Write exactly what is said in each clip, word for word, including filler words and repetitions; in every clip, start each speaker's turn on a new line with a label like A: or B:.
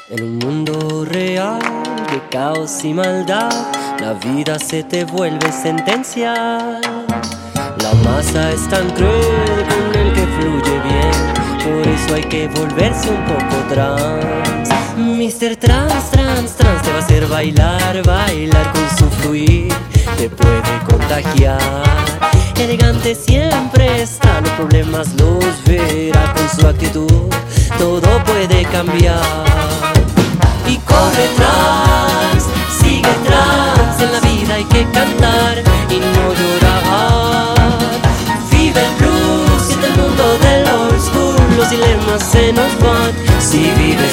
A: En un mundo real de caos y maldad, la vida se te vuelve sentencia. La masa es tan cruel con el que fluye bien, por eso hay que volverse un poco trans. Mister Trans, trans, trans te va a hacer bailar, bailar con su fluir, te puede contagiar. Elegante siempre está, los problemas los verá con su actitud, todo puede cambiar. Y corre trans, sigue trans, en la vida hay que cantar y no llorar. Vive el blues, siente el mundo del old school, los dilemas se nos van si vives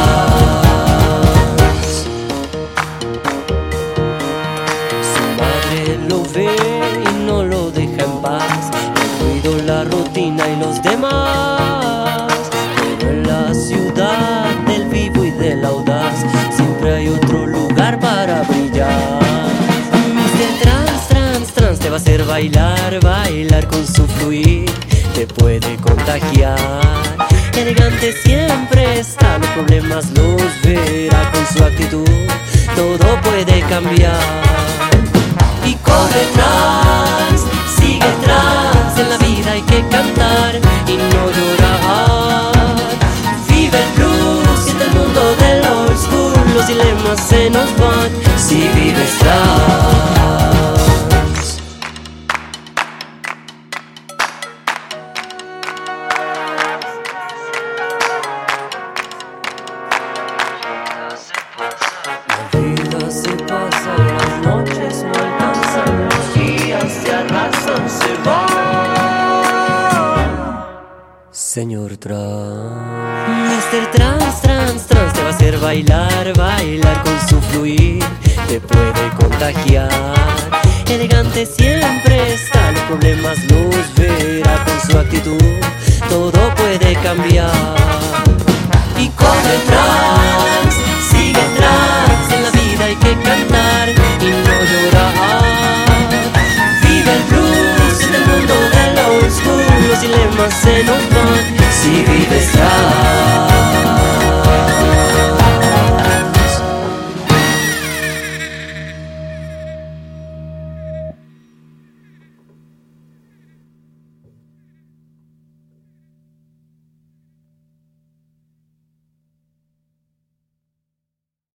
A: trans. Su madre lo ve y no lo deja en paz, el ruido, la rutina y los demás. Pero en la ciudad del vivo y del audaz siempre hay otro lugar para brillar. Mister Trans, trans, trans te va a hacer bailar, bailar con su fluir, te puede contagiar. Elegante siempre está, los problemas los verá con su actitud, todo puede cambiar. Y corre trans, sigue trans, en la vida hay que cantar y no llorar. Vive el blues, siente el mundo del old school, los dilemas se nos van si vives trans. La vida se pasa, las noches no alcanzan, los días se arrasan, se van. Señor Trans, Mister Trans, trans, trans te va a hacer bailar, bailar con su fluir, te puede contagiar. Elegante siempre está, los problemas los verá con su actitud, todo puede cambiar.